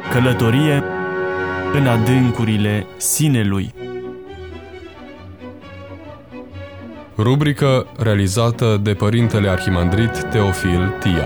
Călătorie în adâncurile sinelui. Rubrică realizată de Părintele Arhimandrit Teofil Tia.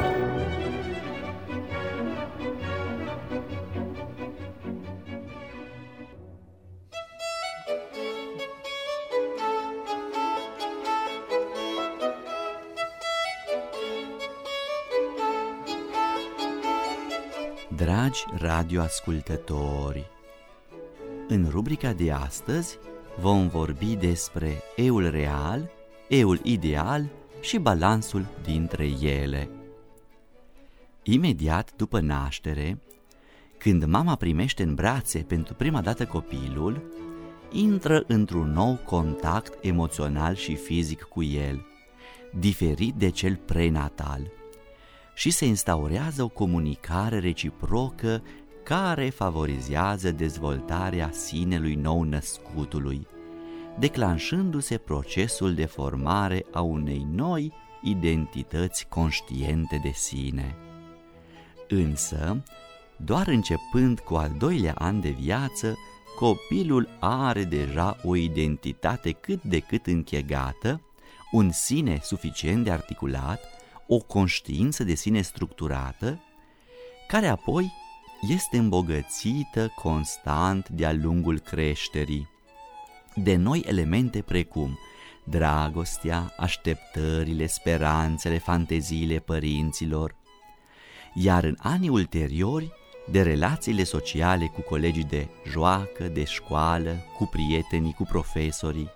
Dragi radioascultători, în rubrica de astăzi vom vorbi despre eul real, eul ideal și balansul dintre ele. Imediat după naștere, când mama primește în brațe pentru prima dată copilul, intră într-un nou contact emoțional și fizic cu el, diferit de cel prenatal, și se instaurează o comunicare reciprocă care favorizează dezvoltarea sinelui nou-născutului, declanșându-se procesul de formare a unei noi identități conștiente de sine. Însă, doar începând cu al doilea an de viață, copilul are deja o identitate cât de cât închegată, un sine suficient de articulat, o conștiință de sine structurată, care apoi este îmbogățită constant de-a lungul creșterii de noi elemente precum dragostea, așteptările, speranțele, fanteziile părinților, iar în anii ulteriori de relațiile sociale cu colegii de joacă, de școală, cu prietenii, cu profesorii.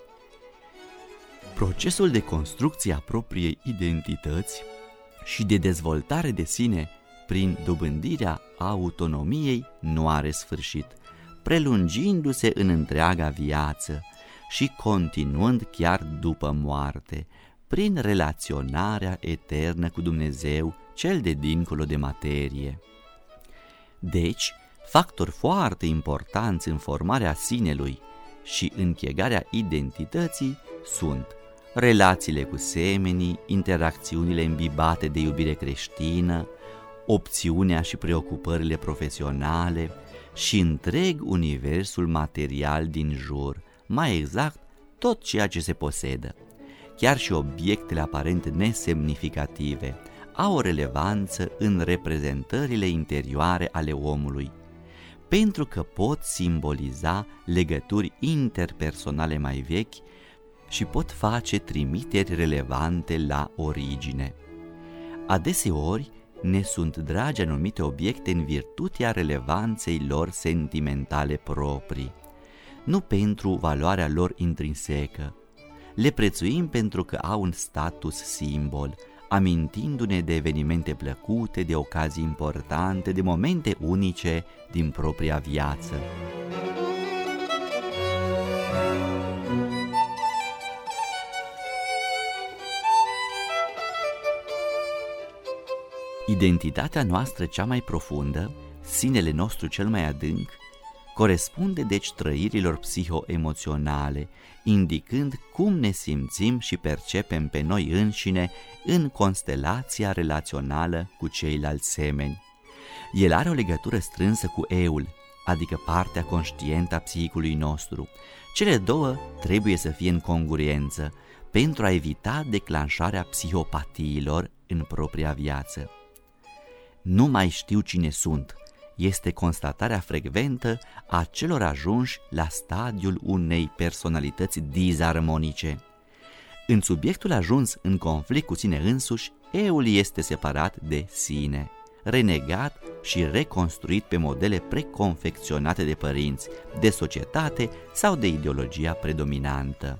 Procesul de construcție a propriei identități și de dezvoltare de sine prin dobândirea autonomiei nu are sfârșit, prelungindu-se în întreaga viață și continuând chiar după moarte, prin relaționarea eternă cu Dumnezeu, cel de dincolo de materie. Deci, factori foarte importanți în formarea sinelui și închegarea identității sunt relațiile cu semenii, interacțiunile imbibate de iubire creștină, opțiunea și preocupările profesionale și întreg universul material din jur, mai exact tot ceea ce se posedă. Chiar și obiectele aparent nesemnificative au o relevanță în reprezentările interioare ale omului, pentru că pot simboliza legături interpersonale mai vechi și pot face trimiteri relevante la origine. Adeseori ne sunt dragi anumite obiecte în virtutea relevanței lor sentimentale proprii, nu pentru valoarea lor intrinsecă. Le prețuim pentru că au un status simbol, amintindu-ne de evenimente plăcute, de ocazii importante, de momente unice din propria viață. Identitatea noastră cea mai profundă, sinele nostru cel mai adânc, corespunde deci trăirilor psiho-emoționale, indicând cum ne simțim și percepem pe noi înșine în constelația relațională cu ceilalți semeni. El are o legătură strânsă cu eul, adică partea conștientă a psihicului nostru. Cele două trebuie să fie în congruență pentru a evita declanșarea psihopatiilor în propria viață. Nu mai știu cine sunt este constatarea frecventă a celor ajunși la stadiul unei personalități disarmonice. În subiectul ajuns în conflict cu sine însuși, eul este separat de sine, renegat și reconstruit pe modele preconfecționate de părinți, de societate sau de ideologia predominantă.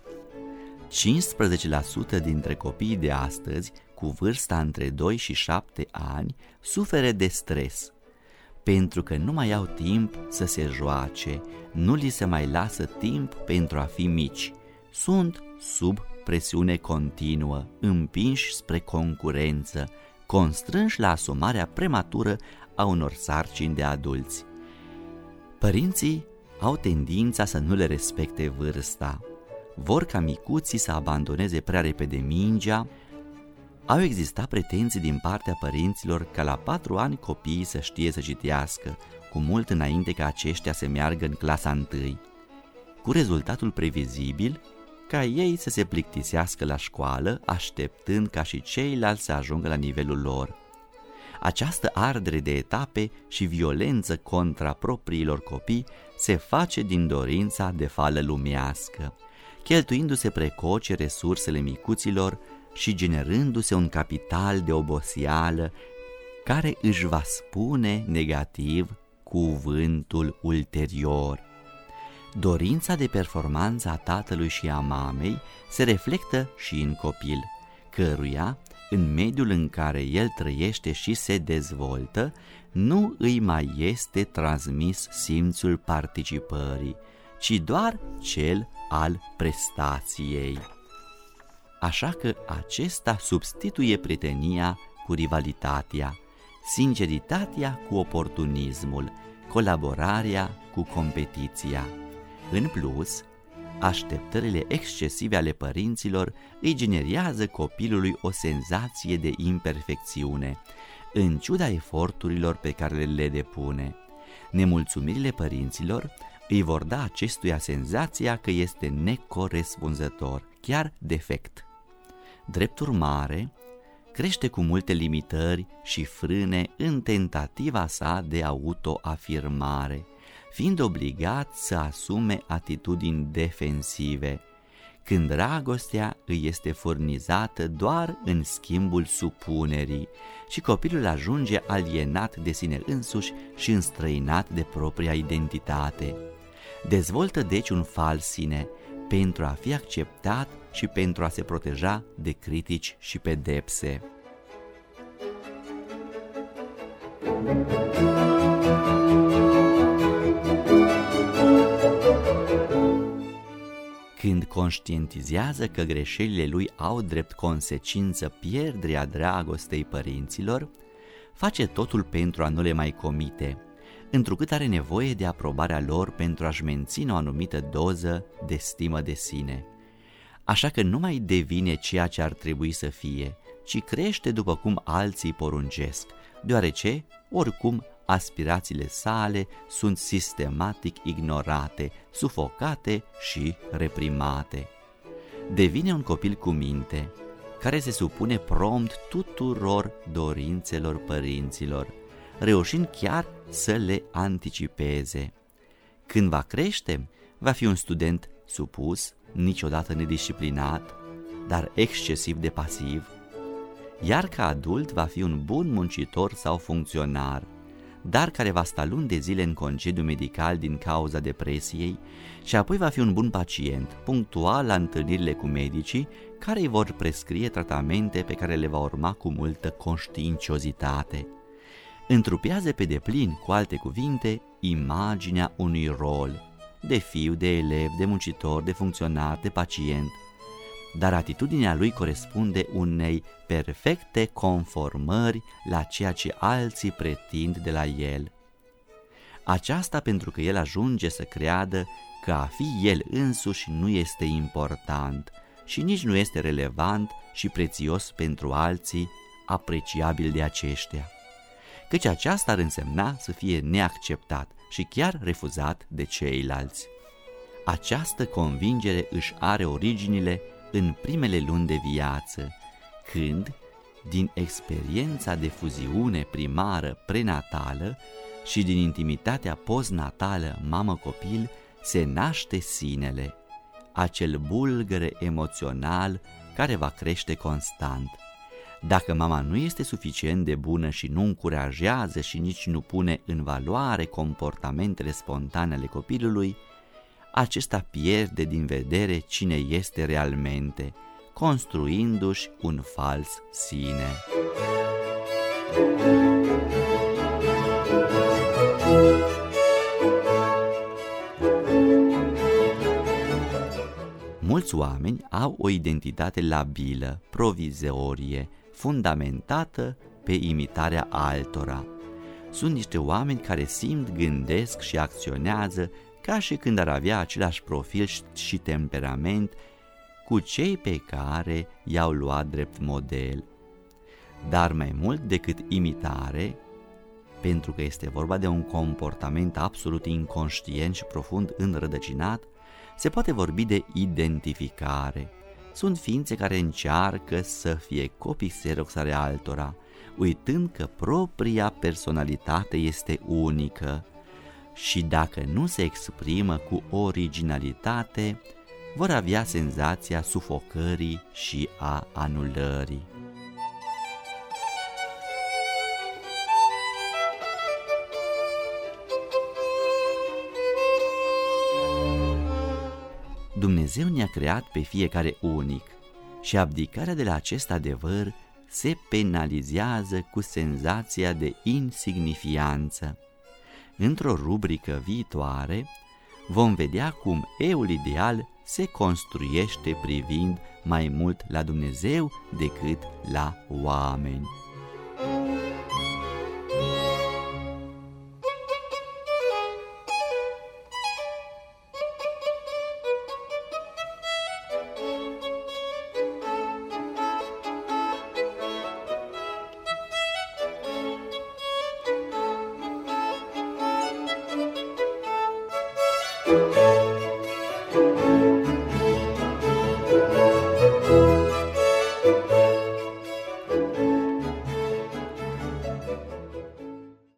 15% dintre copiii de astăzi, cu vârsta între 2 și 7 ani, suferă de stres, pentru că nu mai au timp să se joace, nu li se mai lasă timp pentru a fi mici. Sunt sub presiune continuă, împinși spre concurență, constrânși la asumarea prematură a unor sarcini de adulți. Părinții au tendința să nu le respecte vârsta, vor ca micuții să abandoneze prea repede mingea. Au existat pretenții din partea părinților ca la 4 ani copiii să știe să citească, cu mult înainte ca aceștia să meargă în clasa 1, cu rezultatul previzibil ca ei să se plictisească la școală, așteptând ca și ceilalți să ajungă la nivelul lor. Această ardere de etape și violență contra propriilor copii se face din dorința de fală lumească, cheltuindu-se precoce resursele micuților și generându-se un capital de oboseală care își va spune negativ cuvântul ulterior. Dorința de performanță a tatălui și a mamei se reflectă și în copil, căruia, în mediul în care el trăiește și se dezvoltă, nu îi mai este transmis simțul participării, ci doar cel al prestației. Așa că acesta substituie prietenia cu rivalitatea, sinceritatea cu oportunismul, colaborarea cu competiția. În plus, așteptările excesive ale părinților îi generează copilului o senzație de imperfecțiune, în ciuda eforturilor pe care le depune. Nemulțumirile părinților îi vor da acestuia senzația că este necorespunzător, chiar defect. Drept urmare, crește cu multe limitări și frâne în tentativa sa de autoafirmare, fiind obligat să asume atitudini defensive, când dragostea îi este furnizată doar în schimbul supunerii și copilul ajunge alienat de sine însuși și înstrăinat de propria identitate. Dezvoltă deci un fals sine pentru a fi acceptat și pentru a se proteja de critici și pedepse. Când conștientizează că greșelile lui au drept consecință pierderea dragostei părinților, face totul pentru a nu le mai comite, întrucât are nevoie de aprobarea lor pentru a-și menține o anumită doză de stimă de sine. Așa că nu mai devine ceea ce ar trebui să fie, ci crește după cum alții poruncesc, deoarece, oricum, aspirațiile sale sunt sistematic ignorate, sufocate și reprimate. Devine un copil cu minte, care se supune prompt tuturor dorințelor părinților, reușind chiar să le anticipeze. Când va crește, va fi un student supus, niciodată nedisciplinat, dar excesiv de pasiv, iar ca adult va fi un bun muncitor sau funcționar, dar care va sta luni de zile în concediu medical din cauza depresiei și apoi va fi un bun pacient, punctual la întâlnirile cu medicii, care îi vor prescrie tratamente pe care le va urma cu multă conștiinciozitate. Întrupează pe deplin, cu alte cuvinte, imaginea unui rol, de fiu, de elev, de muncitor, de funcționar, de pacient, dar atitudinea lui corespunde unei perfecte conformări la ceea ce alții pretind de la el. Aceasta pentru că el ajunge să creadă că a fi el însuși nu este important și nici nu este relevant și prețios pentru alții, apreciabil de aceștia, căci aceasta ar însemna să fie neacceptat și chiar refuzat de ceilalți. Această convingere își are originile în primele luni de viață, când, din experiența de fuziune primară prenatală și din intimitatea postnatală mamă-copil, se naște sinele, acel bulgăre emoțional care va crește constant. Dacă mama nu este suficient de bună și nu încurajează și nici nu pune în valoare comportamentele spontane ale copilului, acesta pierde din vedere cine este realmente, construindu-și un fals sine. Mulți oameni au o identitate labilă, provizorie, fundamentată pe imitarea altora. Sunt niște oameni care simt, gândesc și acționează ca și când ar avea același profil și temperament cu cei pe care i-au luat drept model. Dar mai mult decât imitare, pentru că este vorba de un comportament absolut inconștient și profund înrădăcinat, se poate vorbi de identificare. Sunt ființe care încearcă să fie copii xerox ale altora, uitând că propria personalitate este unică și dacă nu se exprimă cu originalitate, vor avea senzația sufocării și a anulării. Dumnezeu ne-a creat pe fiecare unic și abdicarea de la acest adevăr se penalizează cu senzația de insignifianță. Într-o rubrică viitoare vom vedea cum eul ideal se construiește privind mai mult la Dumnezeu decât la oameni. Thank you.